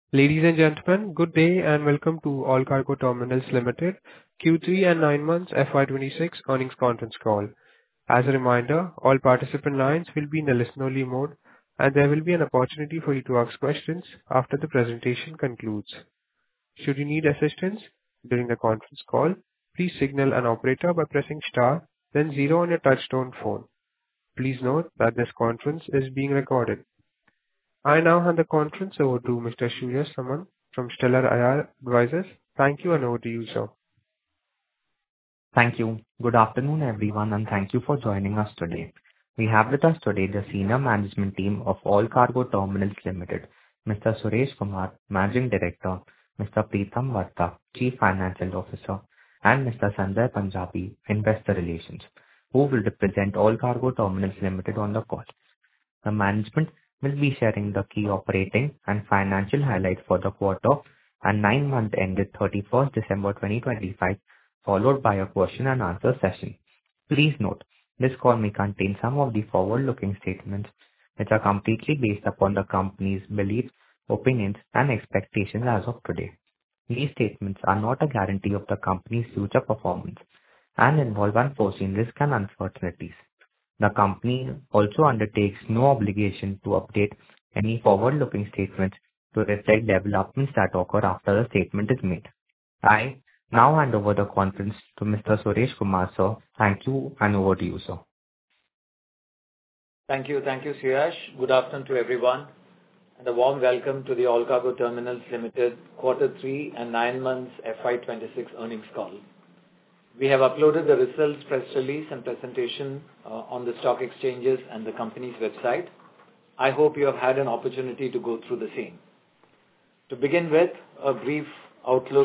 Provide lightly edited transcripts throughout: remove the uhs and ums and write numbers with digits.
Ladies and gentlemen, good day and welcome to All Cargo Terminals Limited Q3 and 9 months FY26 earnings conference call. As a reminder, all participant lines will be in a listen-only mode, and there will be an opportunity for you to ask questions after the presentation concludes. Should you need assistance during the conference call, please signal an operator by pressing star, then zero on your touchtone phone. Please note that this conference is being recorded. I now hand the conference over to Mr. Surya Saman from Stellar IR Advisors. Thank you, and over to you, sir. Thank you. Good afternoon, everyone, and thank you for joining us today. We have with us today the senior management team of All Cargo Terminals Limited, Mr. Suresh Kumar, Managing Director, Mr. Preetham Vatta, Chief Financial Officer, and Mr. Sanjay Punjabi, Investor Relations, who will represent All Cargo Terminals Limited on the call. The management will be sharing the key operating and financial highlights for the quarter and 9-month ended 31st December 2025, followed by a question and answer session. Please note, this call may contain some of the forward-looking statements which are completely based upon the company's beliefs, opinions, and expectations as of today. These statements are not a guarantee of the company's future performance and involve unforeseen risks and uncertainties. The company also undertakes no obligation to update any forward-looking statements to reflect developments that occur after the statement is made. I now hand over the conference to Mr. Suresh Kumar, sir. Thank you, and over to you, sir. Thank you, Suyash. Good afternoon to everyone, and a warm welcome to the All Cargo Terminals Limited Quarter 3 and 9 months FY26 earnings call. We have uploaded the results, press release, and presentation on the stock exchanges and the company's website. I hope you have had an opportunity to go through the same. To begin with, a brief outlook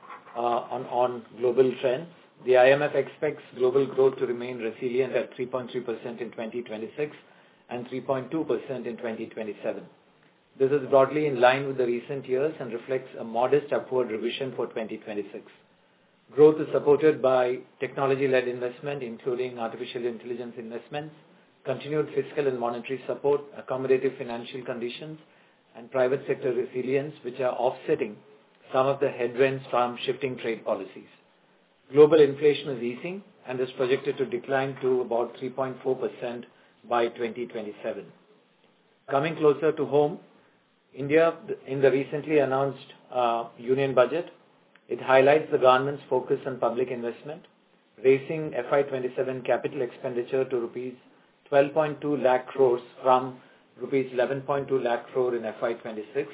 on global trends. The IMF expects global growth to remain resilient at 3.3% in 2026 and 3.2% in 2027. This is broadly in line with the recent years and reflects a modest upward revision for 2026. Growth is supported by technology-led investment, including artificial intelligence investments, continued fiscal and monetary support, accommodative financial conditions, and private sector resilience, which are offsetting some of the headwinds from shifting trade policies. Global inflation is easing and is projected to decline to about 3.4% by 2027. Coming closer to home, India, in the recently announced Union Budget, it highlights the government's focus on public investment, raising FY27 capital expenditure to rupees 12.2 lakh crores from rupees 11.2 lakh crore in FY26.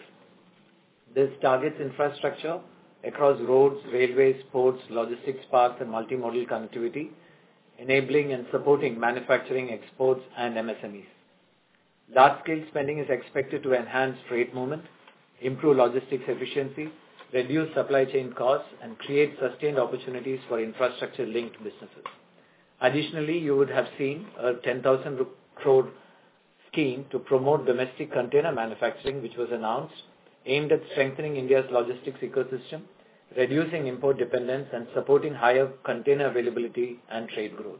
This targets infrastructure across roads, railways, ports, logistics parks, and multimodal connectivity, enabling and supporting manufacturing, exports, and MSMEs. Large-scale spending is expected to enhance freight movement, improve logistics efficiency, reduce supply chain costs, and create sustained opportunities for infrastructure-linked businesses. Additionally, you would have seen a 10,000 crore scheme to promote domestic container manufacturing, which was announced, aimed at strengthening India's logistics ecosystem, reducing import dependence, and supporting higher container availability and trade growth.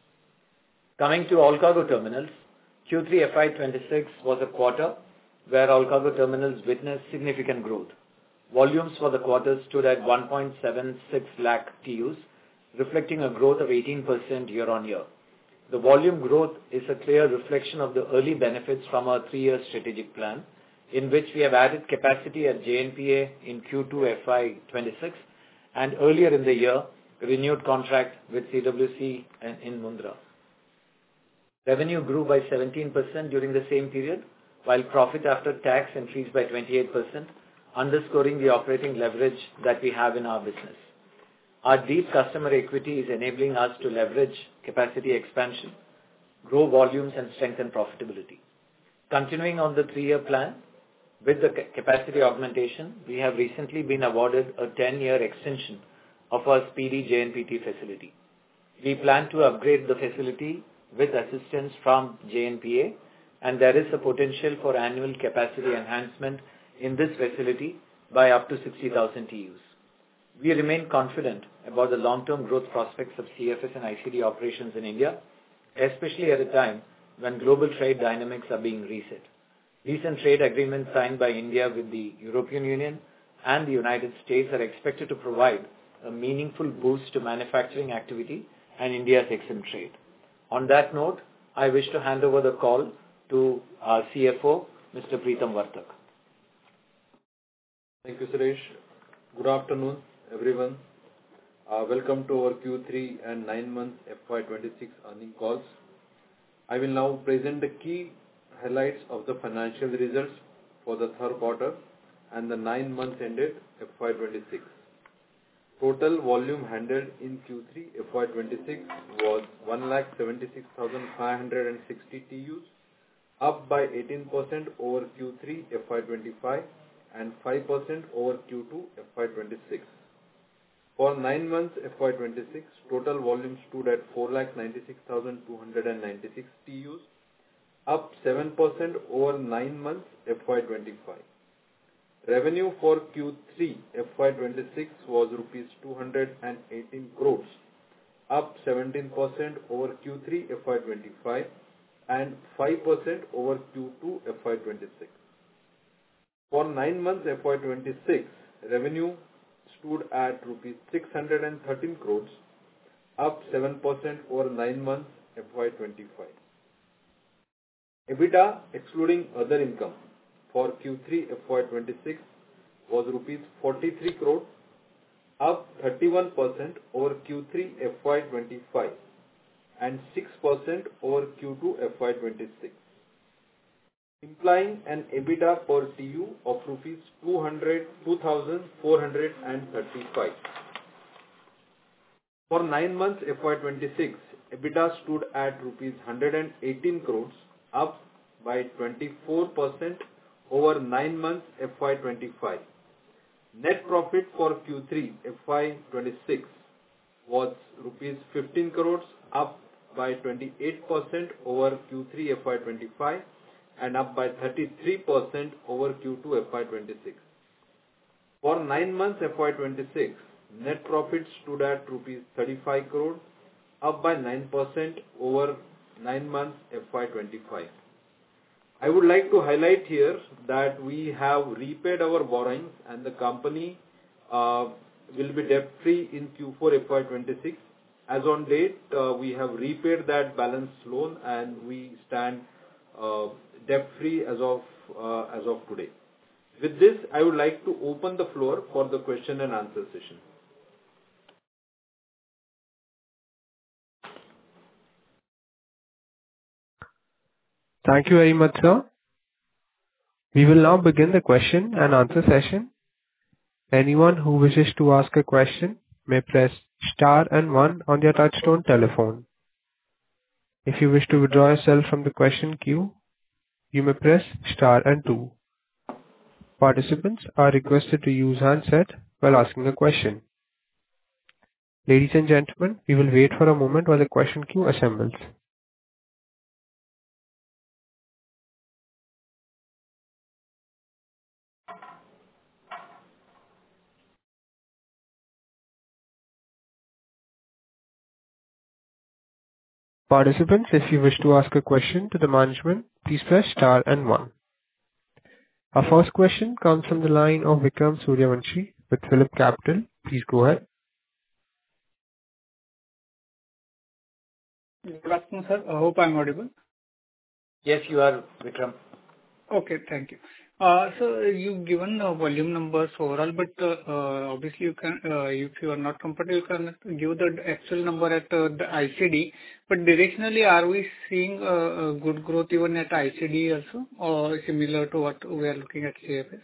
Coming to All Cargo Terminals, Q3 FY26 was a quarter where All Cargo Terminals witnessed significant growth. Volumes for the quarter stood at 1.76 lakh TEUs, reflecting a growth of 18% year-on-year. The volume growth is a clear reflection of the early benefits from our 3-year strategic plan, in which we have added capacity at JNPA in Q2 FY26 and earlier in the year, renewed contract with CWC in Mundra. Revenue grew by 17% during the same period, while profit after tax increased by 28%, underscoring the operating leverage that we have in our business. Our deep customer equity is enabling us to leverage capacity expansion, grow volumes, and strengthen profitability. Continuing on the 3-year plan, with the capacity augmentation, we have recently been awarded a 10-year extension of our speedy JNPT facility. We plan to upgrade the facility with assistance from JNPA, and there is a potential for annual capacity enhancement in this facility by up to 60,000 TEUs. We remain confident about the long-term growth prospects of CFS and ICD operations in India, especially at a time when global trade dynamics are being reset. Recent trade agreements signed by India with the European Union and the United States are expected to provide a meaningful boost to manufacturing activity and India's export trade. On that note, I wish to hand over the call to our CFO, Mr. Preetham Vartak. Thank you, Suresh. Good afternoon, everyone. Welcome to our Q3 and 9 months FY26 earnings calls. I will now present the key highlights of the financial results for the third quarter and the 9 months ended FY26. Total volume handled in Q3 FY26 was 1,76,560 TEUs, up by 18% over Q3 FY25 and 5% over Q2 FY26. For 9 months FY26, total volume stood at 4,96,296 TEUs, up 7% over 9 months FY25. Revenue for Q3 FY26 was rupees 218 crores, up 17% over Q3 FY25 and 5% over Q2 FY26. For 9 months FY26, revenue stood at rupees 613 crores, up 7% over 9 months FY25. EBITDA excluding other income for Q3 FY26 was rupees 43 crores, up 31% over Q3 FY25 and 6% over Q2 FY26, implying an EBITDA per TEU of rupees 2,435. For 9 months FY26, EBITDA stood at rupees 118 crores, up by 24% over 9 months FY25. Net profit for Q3 FY26 was rupees 15 crores, up by 28% over Q3 FY25 and up by 33% over Q2 FY26. For 9 months FY26, net profit stood at rupees 35 crores, up by 9% over 9 months FY25. I would like to highlight here that we have repaid our borrowings and the company will be debt-free in Q4 FY26. As on date, we have repaid that balance loan and we stand debt-free as of today. With this, I would like to open the floor for the question and answer session. Thank you very much, sir. We will now begin the question and answer session. Anyone who wishes to ask a question may press star and 1 on their touchtone telephone. If you wish to withdraw yourself from the question queue, you may press star and 2. Participants are requested to use handset while asking a question. Ladies and gentlemen, we will wait for a moment while the question queue assembles. Participants, if you wish to ask a question to the management, please press star and 1. Our first question comes from the line of Vikram Suryavanshi with Phillip Capital. Please go ahead. Good afternoon, sir. I hope I'm audible. Yes, you are, Vikram. Okay, thank you. So you've given volume numbers overall, but obviously you can, if you are not comfortable, you can give the actual number at the ICD. But directionally, are we seeing good growth even at ICD also, or similar to what we are looking at CFS?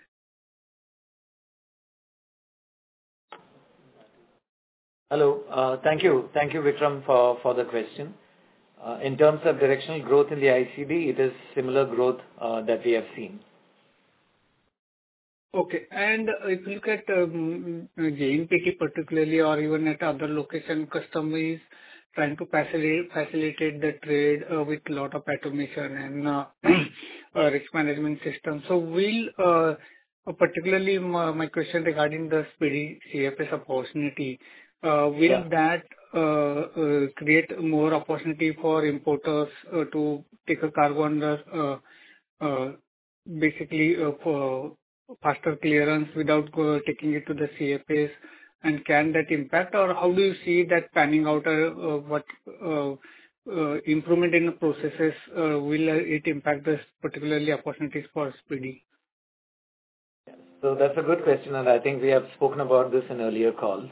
Hello. Thank you, Vikram, for the question. In terms of directional growth in the ICD, it is similar growth that we have seen. Okay. And if you look at JNPT particularly, or even at other location, customers trying to facilitate the trade with a lot of automation and risk management system. So will particularly my question regarding the speedy CFS opportunity, will that create more opportunity for importers to take a cargo under basically for faster clearance without taking it to the CFAs? And can that impact, or how do you see that panning out? What improvement in the processes will it impact this particularly opportunities for Speedy? So that's a good question, and I think we have spoken about this in earlier calls.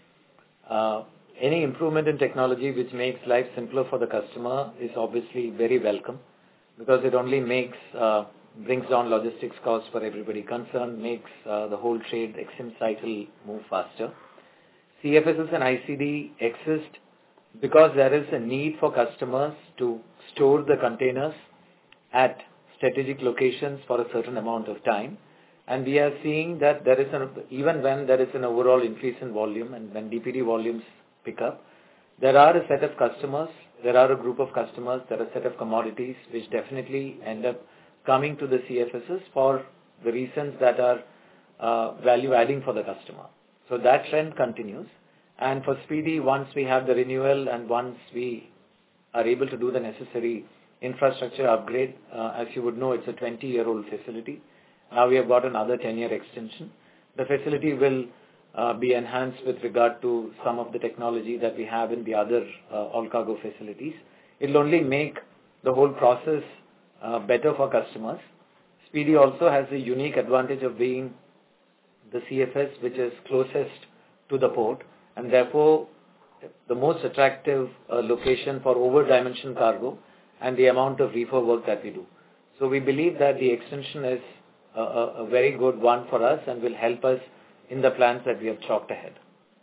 Any improvement in technology which makes life simpler for the customer is obviously very welcome, because it only brings down logistics costs for everybody concerned, makes the whole trade EXIM cycle move faster. CFSs and ICD exist because there is a need for customers to store the containers at strategic locations for a certain amount of time. And we are seeing that even when there is an overall increase in volume and when DPD volumes pick up, there are a set of customers, there are a group of customers, there are a set of commodities which definitely end up coming to the CFSs for the reasons that are value adding for the customer. So that trend continues. And for Speedy, once we have the renewal and once we are able to do the necessary infrastructure upgrade, as you would know, it's a 20-year-old facility. Now we have got another 10-year extension. The facility will be enhanced with regard to some of the technology that we have in the other all-cargo facilities. It will only make the whole process better for customers. Speedy also has the unique advantage of being the CFS which is closest to the port, and therefore the most attractive location for over-dimension cargo and the amount of reefer work that we do. So we believe that the extension is a very good one for us and will help us in the plans that we have chalked ahead.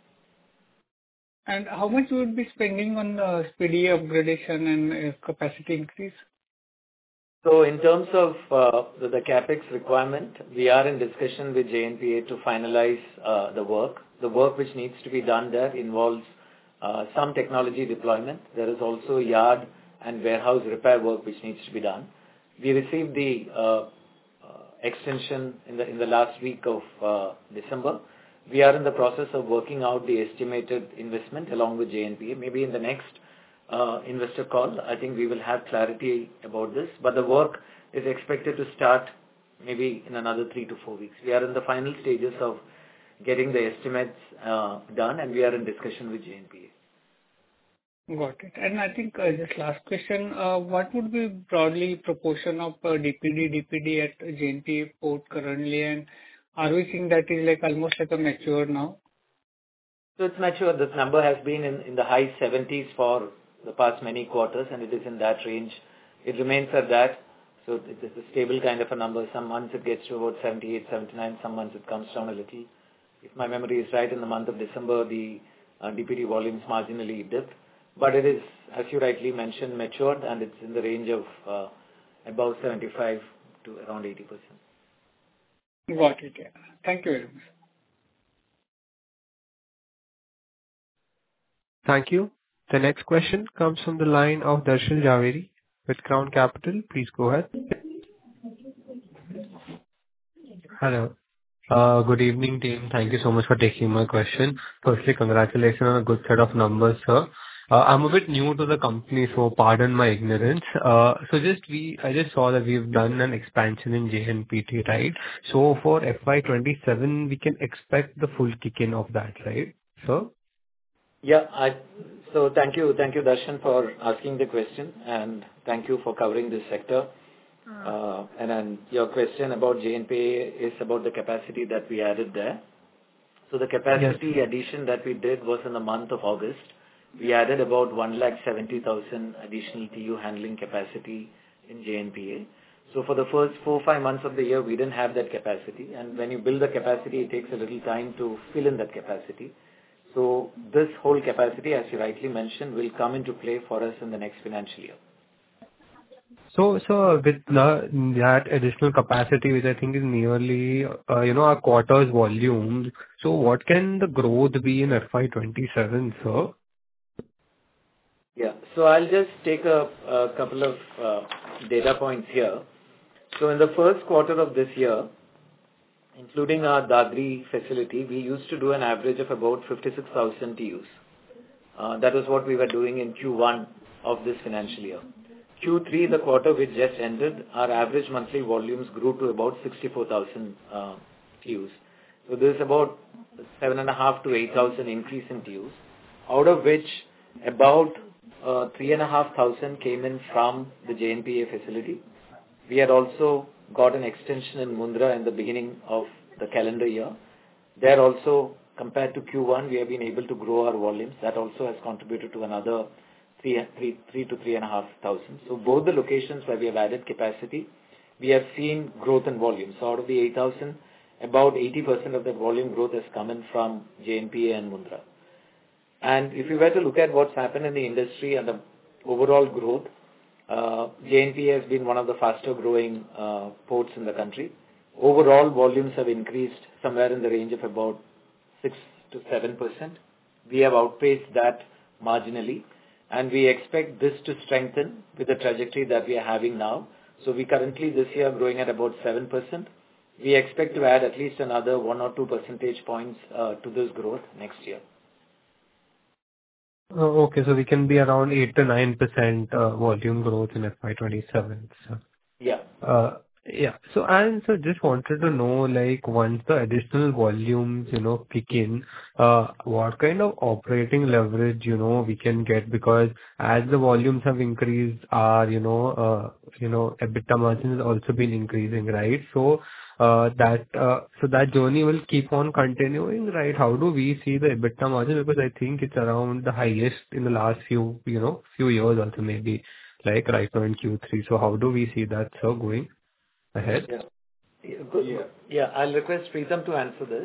And how much you would be spending on Speedy upgradation and capacity increase? So in terms of the capex requirement, we are in discussion with JNPA to finalize the work. The work which needs to be done there involves some technology deployment. There is also yard and warehouse repair work which needs to be done. We received the extension in the last week of December. We are in the process of working out the estimated investment along with JNPA. Maybe in the next investor call, I think we will have clarity about this, but the work is expected to start maybe in another 3 to 4 weeks. We are in the final stages of getting the estimates done, and we are in discussion with JNPA. Got it. And I think just last question, what would be broadly proportion of DPD at JNPA port currently, and are we seeing that is like almost like a mature now? So it's mature. This number has been in the high 70s for the past many quarters, and it is in that range. It remains at that. So it is a stable kind of a number. Some months it gets to about 78, 79. Some months it comes down a little. If my memory is right, in the month of December, the DPD volumes marginally dipped. But it is, as you rightly mentioned, matured, and it's in the range of about 75 to around 80%. Got it. Yeah. Thank you very much. Thank you. The next question comes from the line of Darshil Jhaveri with Crown Capital. Please go ahead. Hello. Good evening, team. Thank you so much for taking my question. Firstly, congratulations on a good set of numbers, sir. I'm a bit new to the company, so pardon my ignorance. I just saw that we've done an expansion in JNPT, right? So for FY27, we can expect the full kick-in of that, right, sir? Yeah. So thank you, Darshan, for asking the question, and thank you for covering this sector. And then your question about JNPA is about the capacity that we added there. So the capacity addition that we did was in the month of August. We added about 170,000 additional TU handling capacity in JNPA. So for the first 4-5 months of the year, we didn't have that capacity. And when you build the capacity, it takes a little time to fill in that capacity. So this whole capacity, as you rightly mentioned, will come into play for us in the next financial year. So with that additional capacity, which I think is nearly, our quarter's volume, so what can the growth be in FY27, sir? Yeah. So I'll just take a couple of data points here. So in the first quarter of this year, including our Dadri facility, we used to do an average of about 56,000 TUs. That is what we were doing in Q1 of this financial year. Q3, the quarter which just ended, our average monthly volumes grew to about 64,000 TEUs. So there is about 7,500 to 8,000 increase in TEUs, out of which about 3,500 came in from the JNPA facility. We had also got an extension in Mundra in the beginning of the calendar year. There also, compared to Q1, we have been able to grow our volumes. That also has contributed to another 3 to 3,500. So both the locations where we have added capacity, we have seen growth in volume. So out of the 8,000, about 80% of that volume growth has come in from JNPA and Mundra. And if you were to look at what's happened in the industry and the overall growth, JNPA has been one of the faster growing ports in the country. Overall volumes have increased somewhere in the range of about 6 to 7%. We have outpaced that marginally, and we expect this to strengthen with the trajectory that we are having now. So we currently this year are growing at about 7%. We expect to add at least another 1 or 2 percentage points to this growth next year. Okay, so we can be around 8 to 9% volume growth in FY27. So. Yeah. Yeah. So, and so just wanted to know, like, once the additional volumes, kick in, what kind of operating leverage, we can get? Because as the volumes have increased, our, EBITDA margin has also been increasing, right? So, that journey will keep on continuing, right? How do we see the EBITDA margin? Because I think it's around the highest in the last few years also, maybe, like right now in Q3. So how do we see that, sir, going ahead? Yeah, I'll request Preetham to answer this.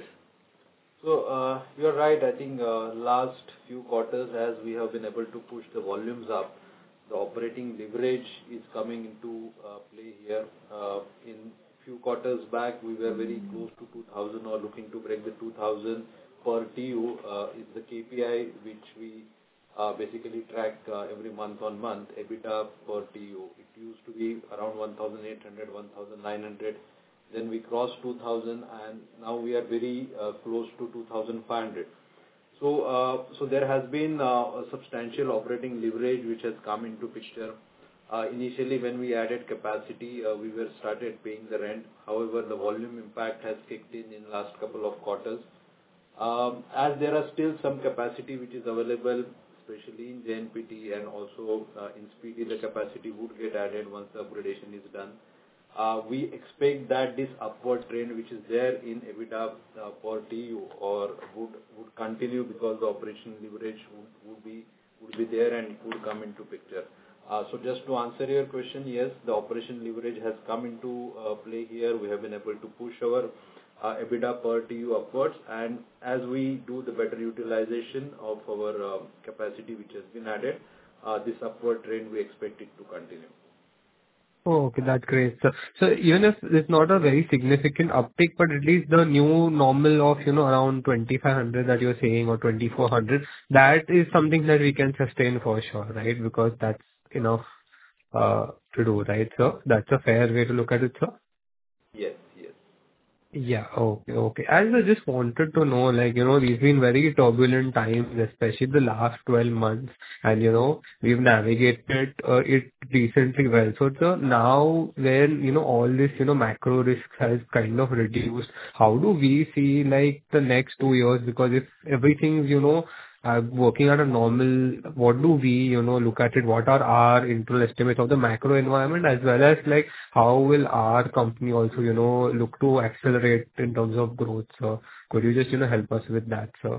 So you're right. I think last few quarters, as we have been able to push the volumes up, the operating leverage is coming into play here. In few quarters back, we were very close to 2,000 or looking to break the 2,000 per TEU is the KPI which we basically track every month on month, EBITDA per TEU. It used to be around 1,800, 1,900. Then we crossed 2,000 and now we are very close to 2,500. So there has been a substantial operating leverage which has come into picture. Initially, when we added capacity, we were started paying the rent. However, the volume impact has kicked in last couple of quarters. As there are still some capacity which is available, especially in JNPT and also in Speedy, the capacity would get added once the upgradation is done. We expect that this upward trend which is there in EBITDA per TEU or would continue because the operation leverage would be there and would come into picture. So just to answer your question, yes, the operation leverage has come into play here. We have been able to push our EBITDA per TEU upwards, and as we do the better utilization of our capacity which has been added, this upward trend we expect it to continue. Oh, okay, that's great. So even if it's not a very significant uptick, but at least the new normal of, around 2,500 that you're saying or 2,400, that is something that we can sustain for sure, right? Because that's enough to do, right, sir? That's a fair way to look at it, sir? Yes. Yeah, okay. As I just wanted to know, like, these been very turbulent times, especially the last 12 months, and, we've navigated it decently well. So now when, all this, macro risks has kind of reduced, how do we see, like, the next 2 years? Because if everything's, working at a normal, what do we, look at it? What are our internal estimates of the macro environment, as well as, like, how will our company also, look to accelerate in terms of growth? So could you just, help us with that, sir?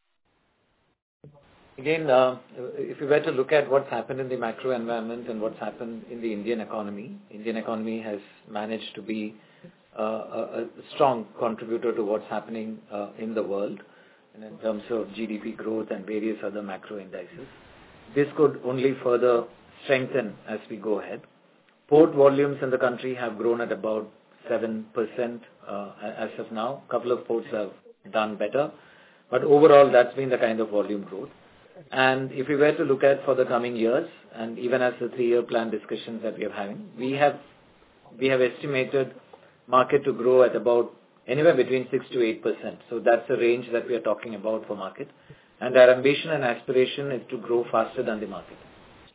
Again, if you were to look at what's happened in the macro environment and what's happened in the Indian economy has managed to be a strong contributor to what's happening in the world, and in terms of GDP growth and various other macro indices. This could only further strengthen as we go ahead. Port volumes in the country have grown at about 7% as of now. A couple of ports have done better, but overall that's been the kind of volume growth. And if we were to look at for the coming years, and even as the 3-year plan discussions that we are having, we have estimated market to grow at about anywhere between 6 to 8%. So that's the range that we are talking about for market. And our ambition and aspiration is to grow faster than the market.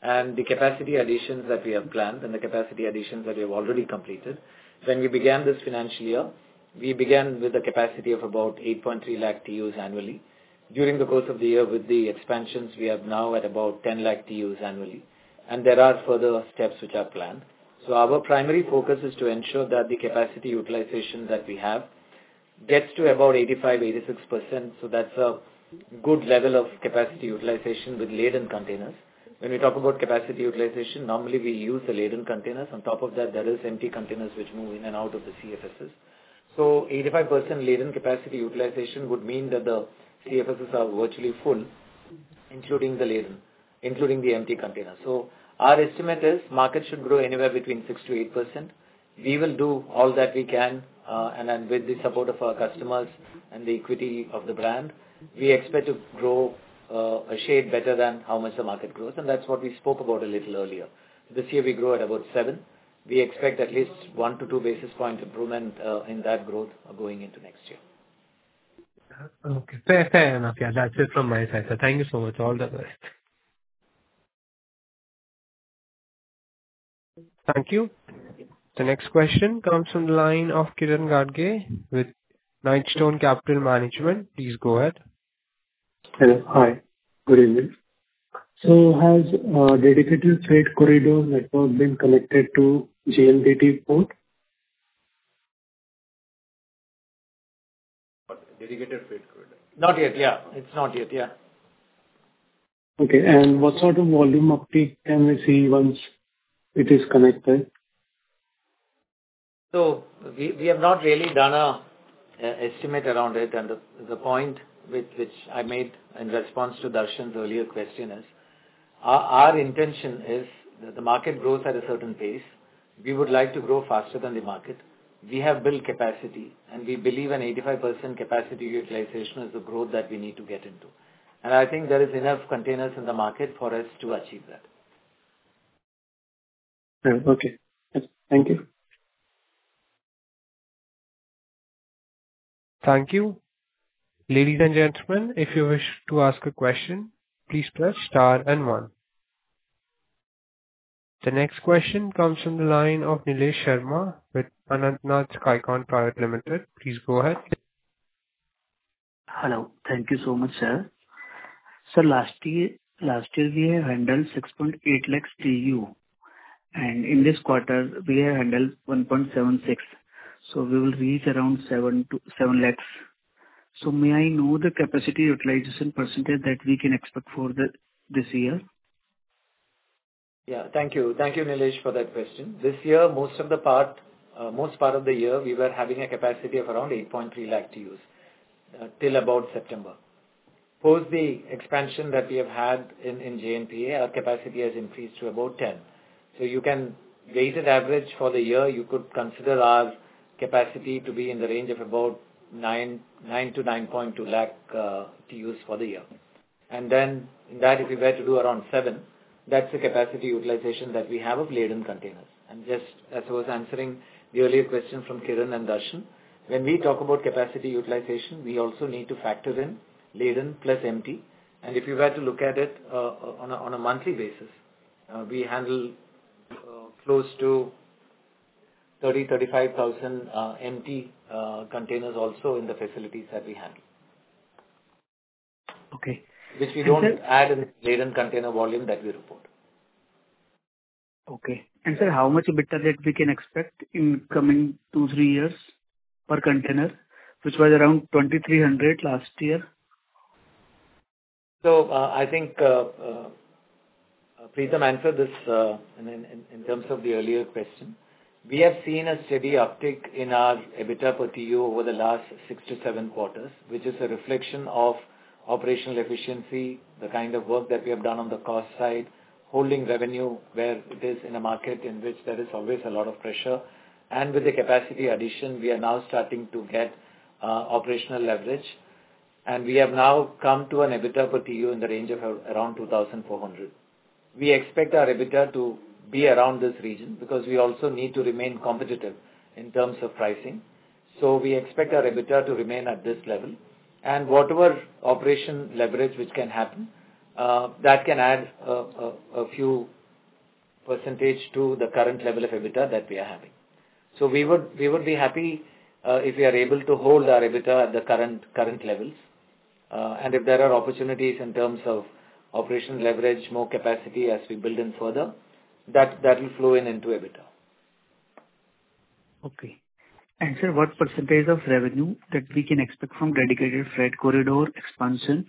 and the capacity additions that we have planned and the capacity additions that we have already completed. When we began this financial year, we began with a capacity of about 8.3 lakh TUs annually. During the course of the year, with the expansions, we are now at about 10 lakh TUs annually, and there are further steps which are planned. So our primary focus is to ensure that the capacity utilization that we have gets to about 85-86%. So that's a good level of capacity utilization with laden containers. When we talk about capacity utilization, normally we use the laden containers. On top of that, there is empty containers which move in and out of the CFSs. So 85% laden capacity utilization would mean that the CFSs are virtually full, including the laden, including the empty containers. So our estimate is market should grow anywhere between 6 to 8%. We will do all that we can, and then with the support of our customers and the equity of the brand, we expect to grow a shade better than how much the market grows, and that's what we spoke about a little earlier. This year we grow at about 7. We expect at least 1 to 2 basis point improvement in that growth going into next year. Okay, fair enough. Yeah, that's it from my side. So thank you so much. All the best. Thank you. The next question comes from the line of Kiran Gadge with Knightstone Capital Management. Please go ahead. Hello. Hi. Good evening. So has dedicated freight corridor network been connected to JNPT port? Dedicated freight corridor. Not yet, yeah. It's not yet, yeah. Okay. And what sort of volume uptake can we see once it is connected? So we have not really done a estimate around it, and the point which I made in response to Darshan's earlier question is, our intention is that the market grows at a certain pace. We would like to grow faster than the market. We have built capacity, and we believe an 85% capacity utilization is the growth that we need to get into. And I think there is enough containers in the market for us to achieve that. Okay. Yes. Thank you. Thank you. Ladies and gentlemen, if you wish to ask a question, please press star and 1. The next question comes from the line of Nilesh Sharma with Anantnath Skycon Private Limited. Please go ahead. Hello. Thank you so much, sir. Sir, last year we have handled 6.8 lakhs TU, and in this quarter we have handled 1.76. So we will reach around 7 lakhs. So may I know the capacity utilization percentage that we can expect for this year? Yeah, thank you. Thank you, Nilesh, for that question. This year, most part of the year, we were having a capacity of around 8.3 lakh TUs till about September. Post the expansion that we have had in JNPA, our capacity has increased to about 10. So you can weighted average for the year, you could consider our capacity to be in the range of about 9 to 9.2 lakh TUs for the year. And then in that, if we were to do around 7, that's the capacity utilization that we have of laden containers. And just as I was answering the earlier question from Kiran and Darshan, when we talk about capacity utilization, we also need to factor in laden plus empty. And if you were to look at it on a monthly basis, we handle close to 35,000 empty containers also in the facilities that we handle. Okay. Which we don't add in laden container volume that we report. Okay. And sir, how much EBITDA that we can expect in coming 2-3 years per container, which was around 2,300 last year? So I think Preetham answered this in terms of the earlier question. We have seen a steady uptick in our EBITDA per TU over the last 6 to 7 quarters, which is a reflection of operational efficiency, the kind of work that we have done on the cost side, holding revenue where it is in a market in which there is always a lot of pressure. And with the capacity addition, we are now starting to get operational leverage. And we have now come to an EBITDA per TU in the range of around 2,400. We expect our EBITDA to be around this region because we also need to remain competitive in terms of pricing. So we expect our EBITDA to remain at this level. And whatever operation leverage which can happen, that can add a few percentage to the current level of EBITDA that we are having. So we would be happy if we are able to hold our EBITDA at the current levels, and if there are opportunities in terms of operational leverage, more capacity as we build in further, that will flow into EBITDA. Okay. And sir, what percentage of revenue that we can expect from dedicated freight corridor expansion?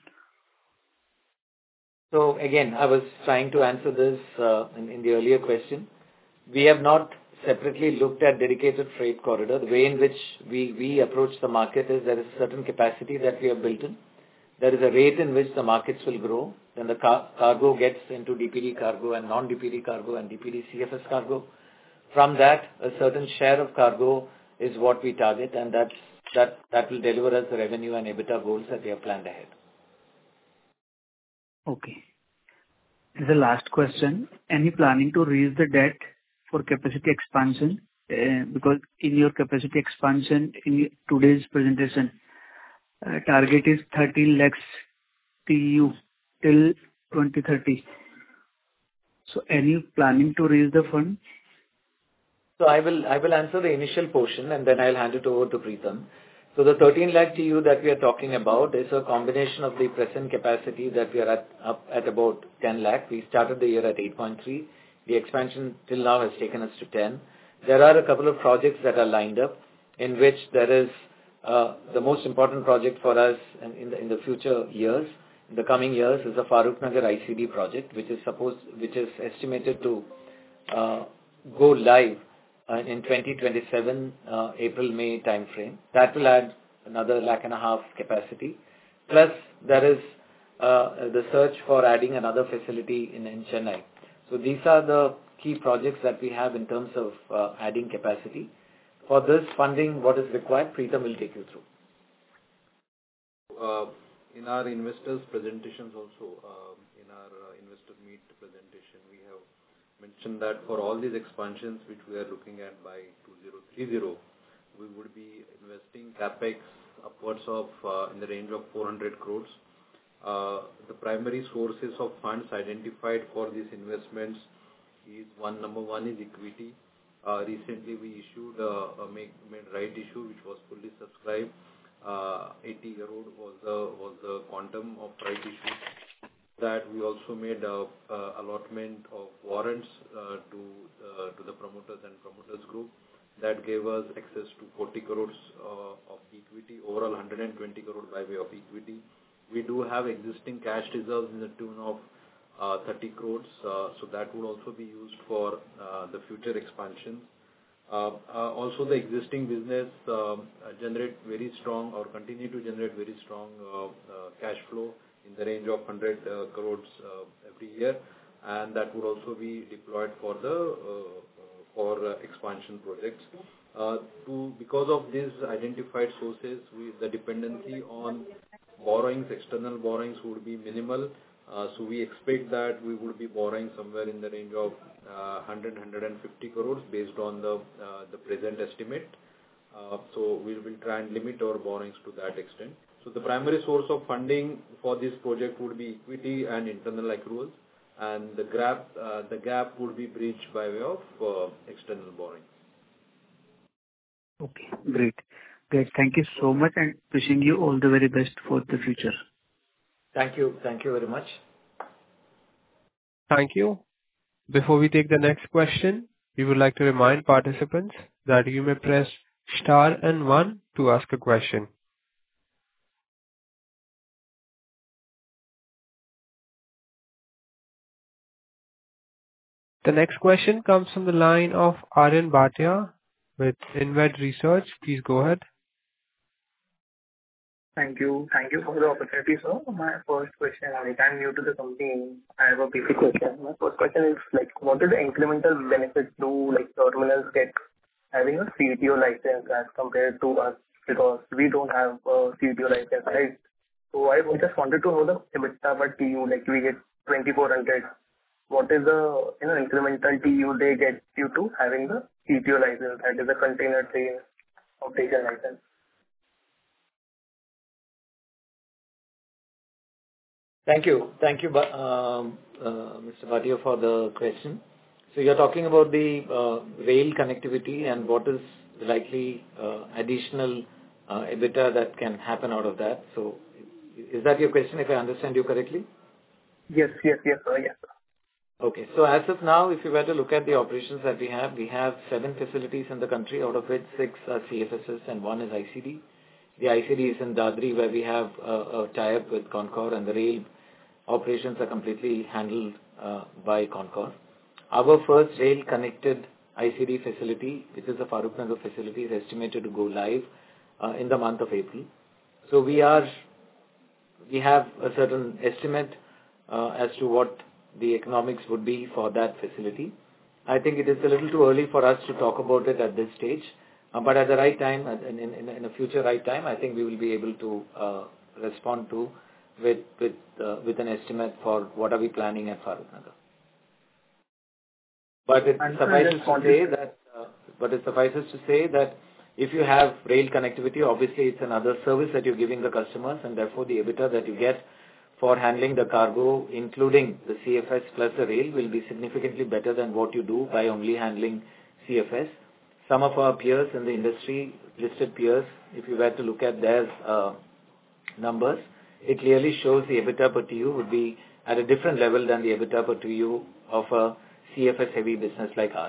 So again, I was trying to answer this in the earlier question. We have not separately looked at dedicated freight corridor. The way in which we approach the market is there is a certain capacity that we have built in. There is a rate in which the markets will grow. Then the cargo gets into DPD cargo and non-DPD cargo and DPD CFS cargo. From that, a certain share of cargo is what we target, and that will deliver us the revenue and EBITDA goals that we have planned ahead. Okay. The last question, any planning to raise the debt for capacity expansion? Because in your capacity expansion, in today's presentation, target is 13 lakhs TEU till 2030. So any planning to raise the fund? So I will answer the initial portion, and then I'll hand it over to Preetham. So the 13 lakh TEU that we are talking about is a combination of the present capacity that we are up at about 10 lakh. We started the year at 8.3. The expansion till now has taken us to 10. There are a couple of projects that are lined up, in which there is the most important project for us in the future years, in the coming years, is the Farrukhnagar ICD project, which is estimated to go live in 2027, April-May timeframe. That will add another 1.5 lakh capacity. Plus, there is the search for adding another facility in Chennai. So these are the key projects that we have in terms of adding capacity. For this funding, what is required, Preetham will take you through. In our investors' presentations also, in our investor meet presentation, we have mentioned that for all these expansions which we are looking at by 2030, we would be investing capex upwards of in the range of 400 crores. The primary sources of funds identified for these investments is number one is equity. Recently we issued a made right issue which was fully subscribed. 80 crore was the quantum of right issue. That we also made a allotment of warrants to the promoters and promoters group. That gave us access to 40 crores of equity, overall 120 crore by way of equity. We do have existing cash reserves in the tune of 30 crores, so that would also be used for the future expansion. Also, the existing business generate very strong or continue to generate very strong cash flow in the range of 100 crores every year, and that would also be deployed for expansion projects. Because of these identified sources, the dependency on borrowings, external borrowings would be minimal. So we expect that we would be borrowing somewhere in the range of 150 crores based on the present estimate. So we will try and limit our borrowings to that extent. So the primary source of funding for this project would be equity and internal accruals, and the gap would be bridged by way of external borrowing. Okay, great. Great. Thank you so much, and wishing you all the very best for the future. Thank you. Thank you very much. Thank you. Before we take the next question, we would like to remind participants that you may press star and 1 to ask a question. The next question comes from the line of Aryan Bhatia with Inved Research. Please go ahead. Thank you. Thank you for the opportunity, sir. My first question, I'm new to the company. I have a basic question. My first question is, what is the incremental benefit do terminals get having a CTO license as compared to us? Because we don't have a CTO license, right? So I just wanted to know the EBITDA per TEU, we get 2,400. What is the incremental TEU they get due to having the CTO license, that is a container train operation license? Thank you. Thank you, Mr. Bhatia, for the question. So you're talking about the rail connectivity and what is likely additional EBITDA that can happen out of that. So is that your question, if I understand you correctly? Yes, sir. Yes, sir. Okay. So as of now, if you were to look at the operations that we have 7 facilities in the country, out of which 6 are CFSs and 1 is ICD. The ICD is in Dadri, where we have a tie-up with Concor, and the rail operations are completely handled by Concor. Our first rail-connected ICD facility, which is the Farrukhnagar facility, is estimated to go live in the month of April. So we have a certain estimate as to what the economics would be for that facility. I think it is a little too early for us to talk about it at this stage, but at the right time, in a future right time, I think we will be able to respond to with an estimate for what are we planning at Farrukhnagar. But it suffices to say that if you have rail connectivity, obviously it's another service that you're giving the customers, and therefore the EBITDA that you get for handling the cargo, including the CFS plus the rail, will be significantly better than what you do by only handling CFS. Some of our peers in the industry, listed peers, if you were to look at their numbers, it clearly shows the EBITDA per TU would be at a different level than the EBITDA per TU of a CFS heavy business like ours.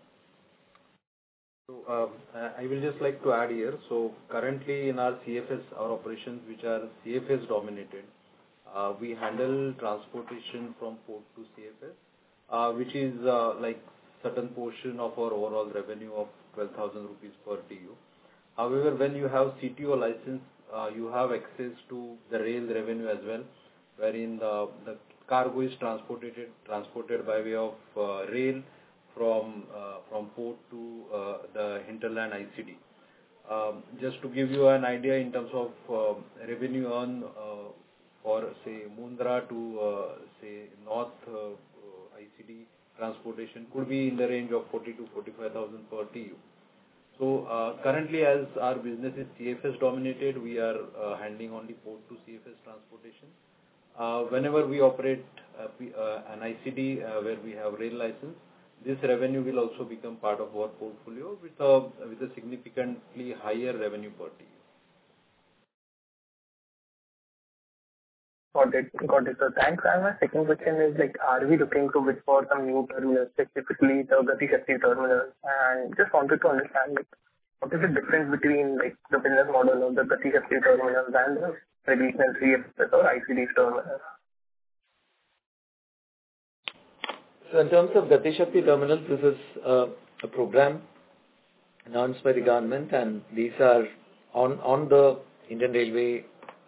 So I will just like to add here. So currently in our CFS, our operations which are CFS dominated, we handle transportation from port to CFS, which is like certain portion of our overall revenue of 12,000 rupees per TU. However, when you have CTO license, you have access to the rail revenue as well, wherein the cargo is transported by way of rail from port to the hinterland ICD. Just to give you an idea in terms of revenue earned for say Mundra to say North ICD transportation could be in the range of 40,000 to 45,000 per TU. So currently, as our business is CFS dominated, we are handling only port to CFS transportation. Whenever we operate an ICD where we have rail license, this revenue will also become part of our portfolio with a significantly higher revenue per TU. Got it, sir. Thanks. And my second question is like, are we looking to bid for some new terminals, specifically the Gati Shakti terminal? And just wanted to understand like, what is the difference between like the business model of the Gati Shakti terminals and the traditional CFS or ICD terminals? So in terms of Gati Shakti terminals, this is a program announced by the government, and these are on the Indian Railway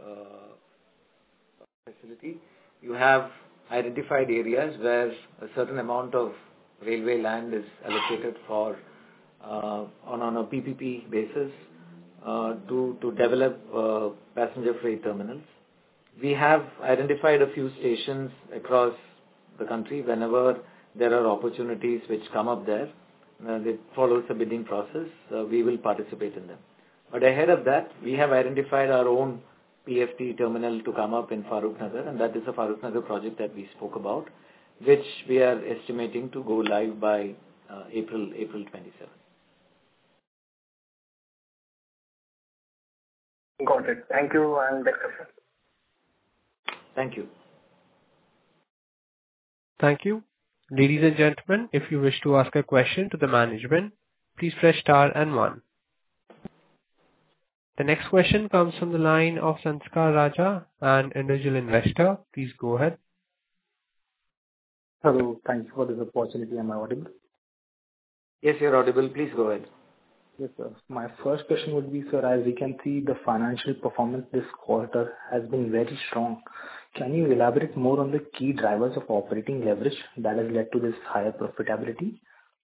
facility. You have identified areas where a certain amount of railway land is allocated for on a PPP basis to develop passenger freight terminals. We have identified a few stations across the country. Whenever there are opportunities which come up there, it follows a bidding process. We will participate in them. But ahead of that, we have identified our own PFT terminal to come up in Farrukhnagar, and that is a Farrukhnagar project that we spoke about, which we are estimating to go live by April 27. Got it. Thank you, and best of luck. Thank you. Thank you. Ladies and gentlemen, if you wish to ask a question to the management, please press star and 1. The next question comes from the line of Sanskar Raja, an individual investor. Please go ahead. Hello. Thank you for this opportunity. Am I audible? Yes, you're audible. Please go ahead. Yes, sir. My first question would be, sir, as we can see, the financial performance this quarter has been very strong. Can you elaborate more on the key drivers of operating leverage that has led to this higher profitability?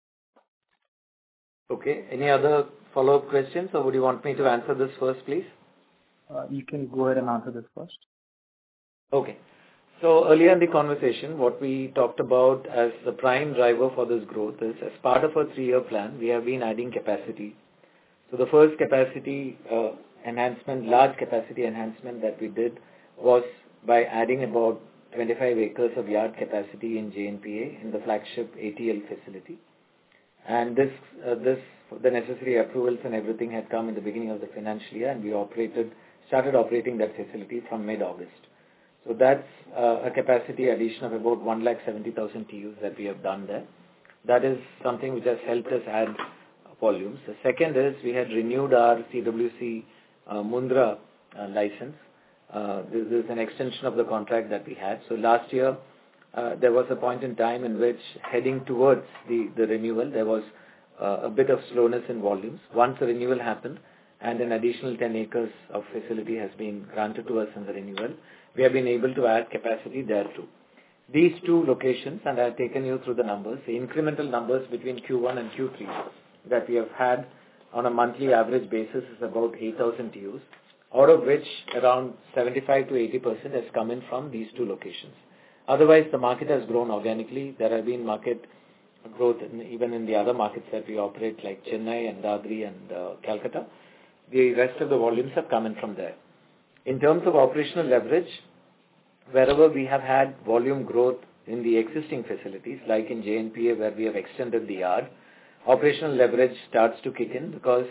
Okay. Any other follow-up questions, or would you want me to answer this first, please? You can go ahead and answer this first. Okay. So earlier in the conversation, what we talked about as the prime driver for this growth is, as part of our 3-year plan, we have been adding capacity. So the first capacity enhancement, large capacity enhancement that we did was by adding about 25 acres of yard capacity in JNPA in the flagship ATL facility. And the necessary approvals and everything had come in the beginning of the financial year, and we started operating that facility from mid-August. So that's a capacity addition of about 170,000 TEUs that we have done there. That is something which has helped us add volumes. The second is we had renewed our CWC Mundra license. This is an extension of the contract that we had. So last year, there was a point in time in which heading towards the renewal, there was a bit of slowness in volumes. Once the renewal happened and an additional 10 acres of facility has been granted to us in the renewal, we have been able to add capacity there too. These two locations, and I have taken you through the numbers, the incremental numbers between Q1 and Q3 that we have had on a monthly average basis is about 8,000 TEUs, out of which around 75 to 80% has come in from these two locations. Otherwise, the market has grown organically. There have been market growth even in the other markets that we operate, like Chennai and Dadri and Calcutta. The rest of the volumes have come in from there. In terms of operational leverage, wherever we have had volume growth in the existing facilities, like in JNPA where we have extended the yard, operational leverage starts to kick in because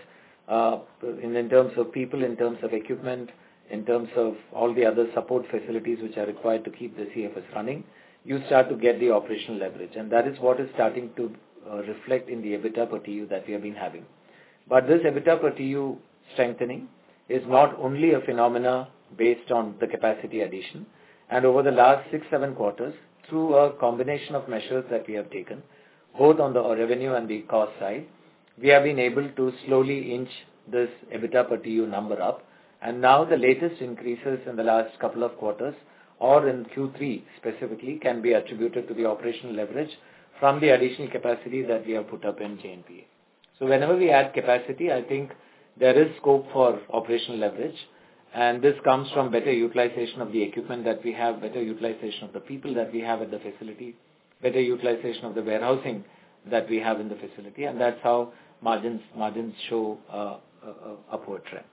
in terms of people, in terms of equipment, in terms of all the other support facilities which are required to keep the CFS running, you start to get the operational leverage. And that is what is starting to reflect in the EBITDA per TEU that we have been having. But this EBITDA per TEU strengthening is not only a phenomena based on the capacity addition. And over the last 6-7 quarters, through a combination of measures that we have taken, both on the revenue and the cost side, we have been able to slowly inch this EBITDA per TEU number up. And now the latest increases in the last couple of quarters, or in Q3 specifically, can be attributed to the operational leverage from the additional capacity that we have put up in JNPA. So whenever we add capacity, I think there is scope for operational leverage. And this comes from better utilization of the equipment that we have, better utilization of the people that we have at the facility, better utilization of the warehousing that we have in the facility. And that's how margins show upward trend.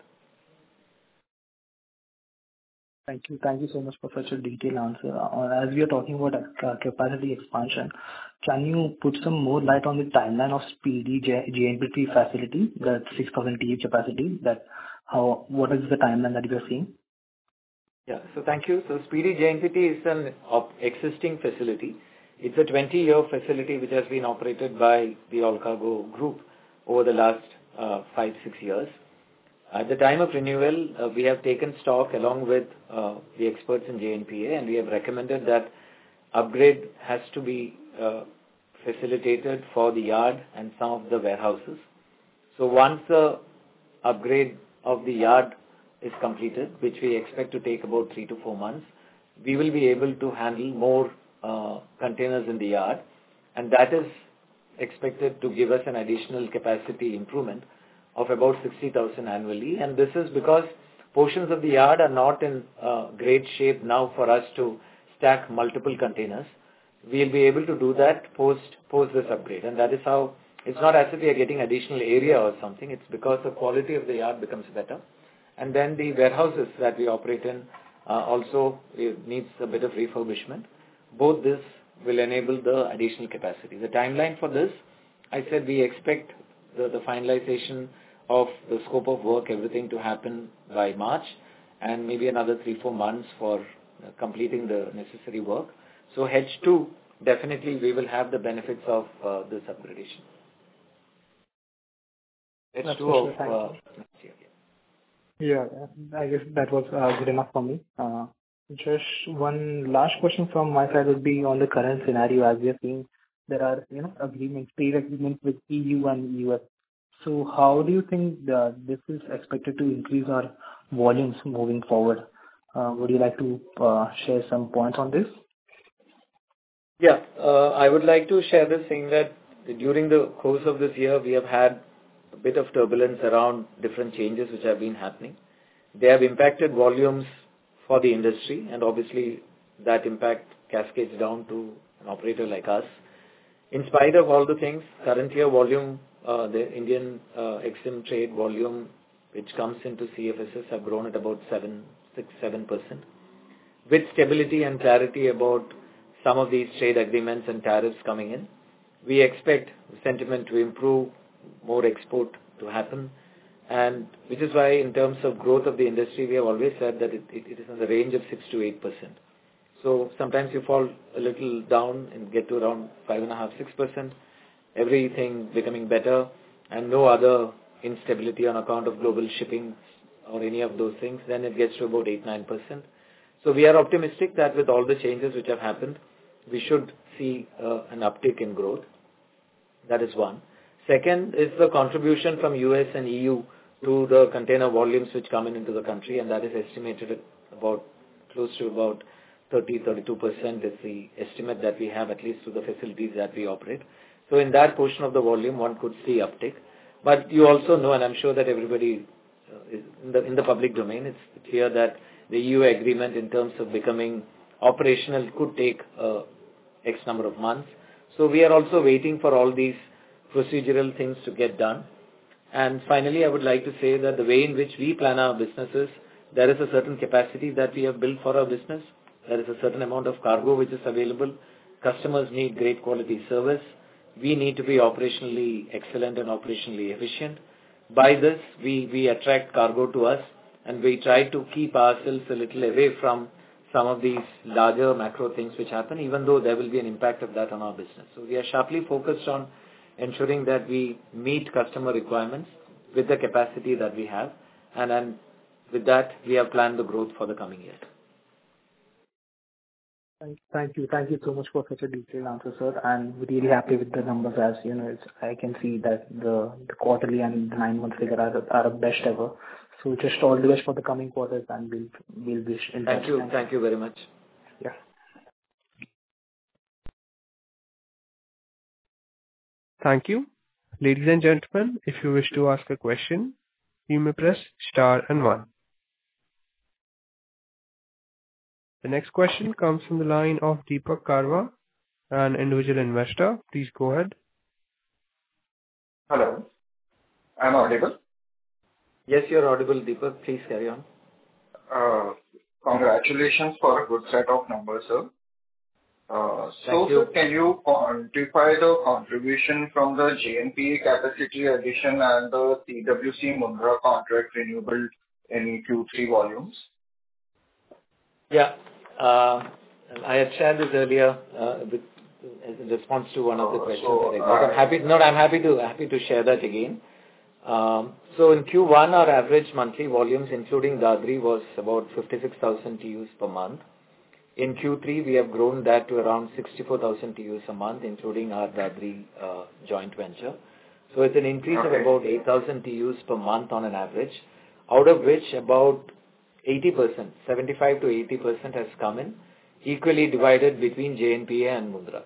Thank you. Thank you so much for such a detailed answer. As we are talking about capacity expansion, can you put some more light on the timeline of Speedy JNPT facility, that 6,000 TEU capacity? What is the timeline that you are seeing? Yeah, so thank you. So Speedy JNPT is an existing facility. It's a 20-year facility which has been operated by the All Cargo Group over the last 5-6 years. At the time of renewal, we have taken stock along with the experts in JNPA, and we have recommended that upgrade has to be facilitated for the yard and some of the warehouses. So once the upgrade of the yard is completed, which we expect to take about 3 to 4 months, we will be able to handle more containers in the yard, and that is expected to give us an additional capacity improvement of about 60,000 annually. And this is because portions of the yard are not in great shape now for us to stack multiple containers. We'll be able to do that post this upgrade. And that is how, it's not as if we are getting additional area or something. It's because the quality of the yard becomes better. And then the warehouses that we operate in also needs a bit of refurbishment. Both this will enable the additional capacity. The timeline for this, I said we expect the finalization of the scope of work, everything to happen by March, and maybe another 3-4 months for completing the necessary work. So H2, definitely we will have the benefits of this upgradation. H2 of next year. Yeah, I guess that was good enough for me. Just one last question from my side would be on the current scenario. As we are seeing, there are trade agreements with EU and US. So how do you think this is expected to increase our volumes moving forward? Would you like to share some points on this? Yeah, I would like to share this saying that during the course of this year, we have had a bit of turbulence around different changes which have been happening. They have impacted volumes for the industry, and obviously that impact cascades down to an operator like us. In spite of all the things, current year volume, the Indian EXIM trade volume which comes into CFSs have grown at about 6-7%. with stability and clarity about some of these trade agreements and tariffs coming in, we expect sentiment to improve, more export to happen, and which is why in terms of growth of the industry, we have always said that it is in the range of 6 to 8%. So sometimes you fall a little down and get to around 5.5%, 6%, everything becoming better and no other instability on account of global shipping or any of those things, then it gets to about 8, 9%. So we are optimistic that with all the changes which have happened, we should see an uptick in growth. That is one. Second is the contribution from US and EU to the container volumes which come into the country, and that is estimated at about close to about 30-32% is the estimate that we have, at least through the facilities that we operate. So in that portion of the volume, one could see uptick. But you also know, and I'm sure that everybody is in the public domain, it's clear that the EU agreement in terms of becoming operational could take X number of months. So we are also waiting for all these procedural things to get done. And finally, I would like to say that the way in which we plan our businesses, there is a certain capacity that we have built for our business. There is a certain amount of cargo which is available. Customers need great quality service. We need to be operationally excellent and operationally efficient. By this, we attract cargo to us, and we try to keep ourselves a little away from some of these larger macro things which happen, even though there will be an impact of that on our business. So we are sharply focused on ensuring that we meet customer requirements with the capacity that we have, and then with that, we have planned the growth for the coming year. Thank you so much for such a detailed answer, sir. And we're really happy with the numbers. As you know, I can see that the quarterly and the 9-month figure are the best ever. So just all the best for the coming quarters, and we'll be in touch. Thank you very much. Yeah. Thank you. Ladies and gentlemen, if you wish to ask a question, you may press star and 1. The next question comes from the line of Deepak Karwa, an individual investor. Please go ahead. Hello. I'm audible? Yes, you're audible, Deepak. Please carry on. Congratulations for a good set of numbers, sir. Thank you. Sir, can you quantify the contribution from the JNPA capacity addition and the CWC Mundra contract renewable in Q3 volumes? Yeah. I had shared this earlier in response to one of the questions that I got. I'm happy to share that again. So in Q1, our average monthly volumes, including Dadri, was about 56,000 TEUs per month. In Q3, we have grown that to around 64,000 TEUs a month, including our Dadri joint venture. So it's an increase of about 8,000 TEUs per month on an average, out of which about 80%, 75 to 80% has come in, equally divided between JNPA and Mundra.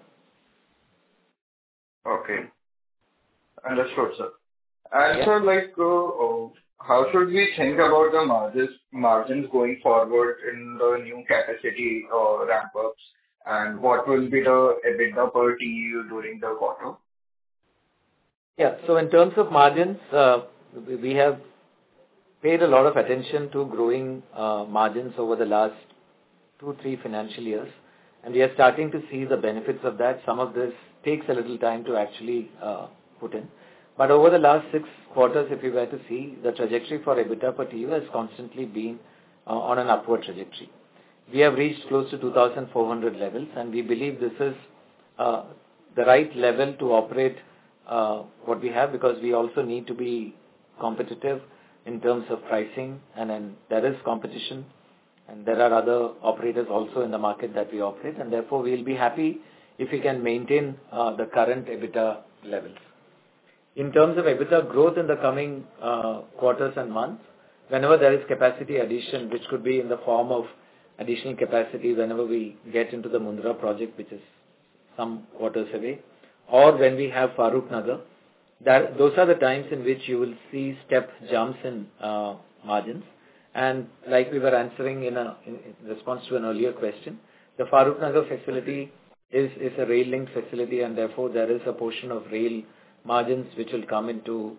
Okay. Understood, sir. And sir, how should we think about the margins going forward in the new capacity ramp-ups, and what will be the EBITDA per TEU during the quarter? Yeah. So in terms of margins, we have paid a lot of attention to growing margins over the last 2-3 financial years, and we are starting to see the benefits of that. Some of this takes a little time to actually put in. But over the last 6 quarters, if you were to see, the trajectory for EBITDA per TEU has constantly been on an upward trajectory. We have reached close to 2,400 levels, and we believe this is the right level to operate what we have, because we also need to be competitive in terms of pricing, and then there is competition, and there are other operators also in the market that we operate, and therefore we'll be happy if we can maintain the current EBITDA levels. In terms of EBITDA growth in the coming quarters and months, whenever there is capacity addition, which could be in the form of additional capacity whenever we get into the Mundra project, which is some quarters away, or when we have Farrukhnagar, those are the times in which you will see step jumps in margins. And like we were answering in response to an earlier question, the Farrukhnagar facility is a rail-linked facility, and therefore there is a portion of rail margins which will come into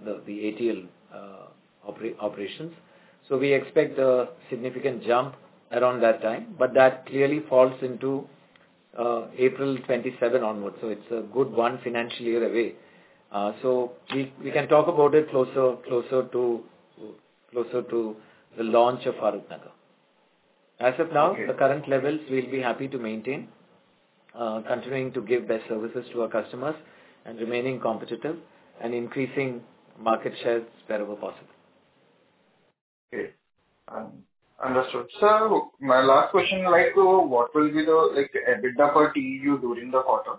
the ATL operations. So we expect a significant jump around that time, but that clearly falls into April 27 onwards. So it's a good one financial year away. So we can talk about it closer to the launch of Farrukhnagar. As of now, the current levels we'll be happy to maintain, continuing to give best services to our customers and remaining competitive and increasing market shares wherever possible. Okay. Understood. Sir, my last question, what will be the EBITDA per TEU during the quarter?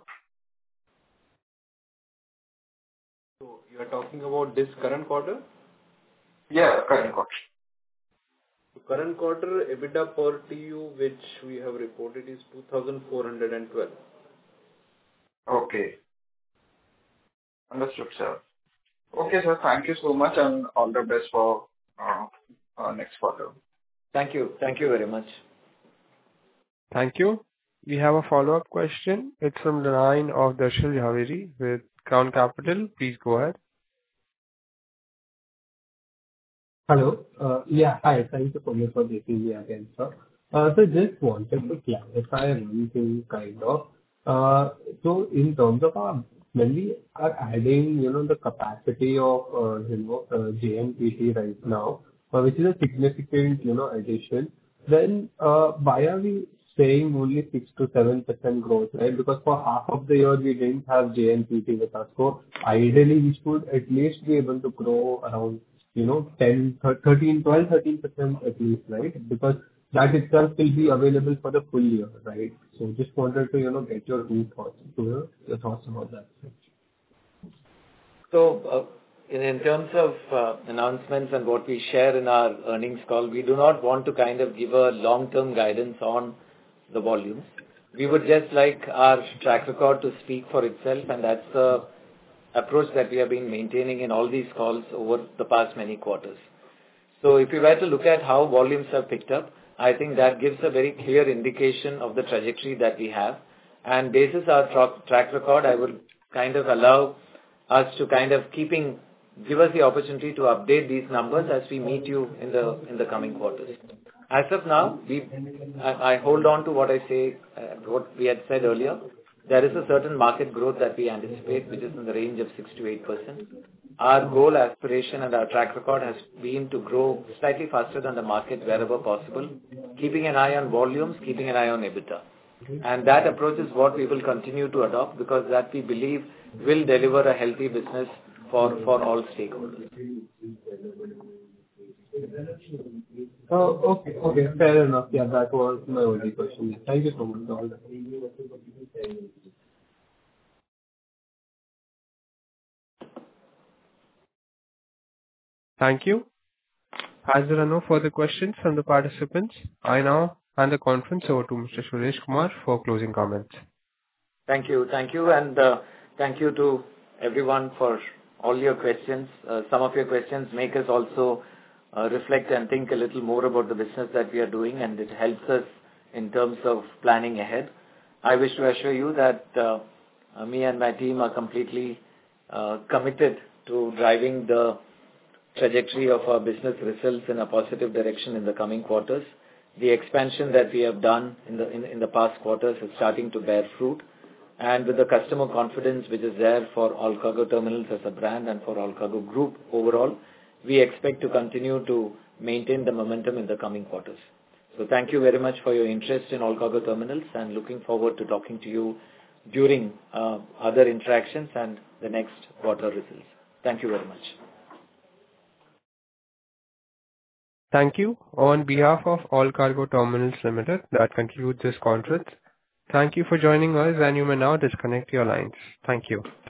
So you are talking about this current quarter? Yeah, current quarter. The current quarter EBITDA per TEU which we have reported is 2,412. Okay. Understood, sir. Okay, sir. Thank you so much and all the best for next quarter. Thank you. Thank you very much. Thank you. We have a follow-up question. It's from the line of Darshil Jhaveri with Crown Capital. Please go ahead. Hello. Yeah, hi. Thank you so much for taking me again, sir. So just wanted to clarify one thing, kind of. So in terms of when we are adding, the capacity of, JNPT right now, which is a significant, addition, then why are we saying only 6 to 7% growth, right? Because for half of the year we didn't have JNPT with us. So ideally we should at least be able to grow around 13% at least, right? Because that itself will be available for the full year, right? So just wanted to, get your thoughts about that. So, in terms of announcements and what we share in our earnings call, we do not want to kind of give a long-term guidance on the volumes. We would just like our track record to speak for itself, and that's the approach that we have been maintaining in all these calls over the past many quarters. So if you were to look at how volumes have picked up, I think that gives a very clear indication of the trajectory that we have. And basis our track record, I would kind of allow us to kind of give us the opportunity to update these numbers as we meet you in the coming quarters. As of now, I hold on to what we had said earlier. There is a certain market growth that we anticipate, which is in the range of 6 to 8%. Our goal, aspiration, and our track record has been to grow slightly faster than the market wherever possible, keeping an eye on volumes, keeping an eye on EBITDA. And that approach is what we will continue to adopt because that we believe will deliver a healthy business for all stakeholders. Oh, okay, fair enough. Yeah, that was my only question. Thank you so much for all that. Thank you. As there are no further questions from the participants, I now hand the conference over to Mr. Suresh Kumar for closing comments. Thank you, and thank you to everyone for all your questions. Some of your questions make us also reflect and think a little more about the business that we are doing, and it helps us in terms of planning ahead. I wish to assure you that me and my team are completely committed to driving the trajectory of our business results in a positive direction in the coming quarters. The expansion that we have done in the past quarters is starting to bear fruit, and with the customer confidence which is there for All Cargo Terminals as a brand and for All Cargo Group overall, we expect to continue to maintain the momentum in the coming quarters. So thank you very much for your interest in All Cargo Terminals and looking forward to talking to you during other interactions and the next quarter results. Thank you very much. Thank you. On behalf of All Cargo Terminals Limited, that concludes this conference. Thank you for joining us, and you may now disconnect your lines. Thank you.